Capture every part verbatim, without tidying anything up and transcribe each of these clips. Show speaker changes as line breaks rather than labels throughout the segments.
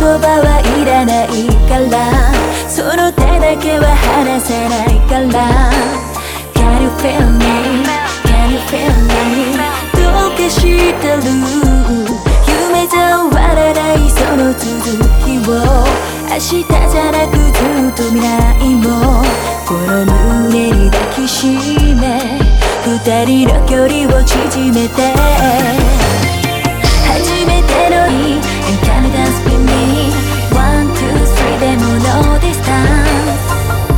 葉はいらないから、その手だけは離せないから。 Can you feel me? Can you feel me? どうかしてる？夢じゃ終わらないその続きを、明日じゃなくずっと未来もこの胸に抱きしめ、二人の距離を縮めて、初めての日 And can you dance with me? One, two, three でも No distance。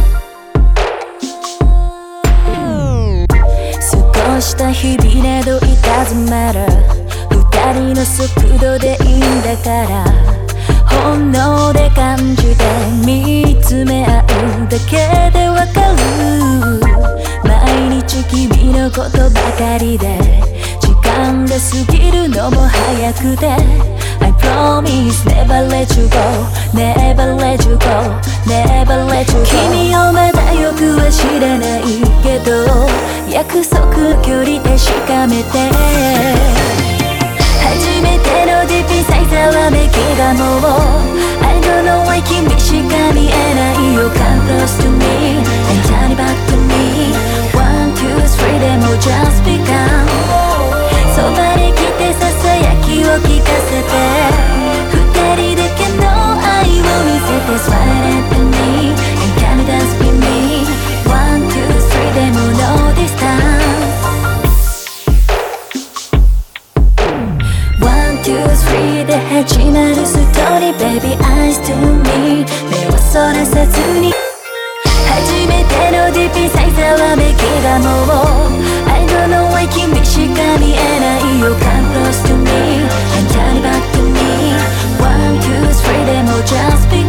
過ごした日々など It doesn't matter。 二人の速度でいいんだから、本能で感じて見つめ合うだけでわかる。毎日君のことばかりで時間が過ぎるのも早くて、 I promise never let you go never let you go never let you go。 君をまだよくは知らないけど、約束の距離確かめて、初めてのディープインサイざわめきがもう I don't know why 君しか見えないよ。 Come close to me and turn it back to me。 One, two, three でも just become。 そばに来てささやきを聞かせて、二人だけの愛を見せて Smile at me and can you dance with me。 One, two, three でも No distance。で始まるストーリー Baby eyes to me。 目をそらさずに初めてのディープインサイざわめきがもう I don't know why 君しか見えないよ。 Come close to me and turn it back to me。 One, two, three でも just be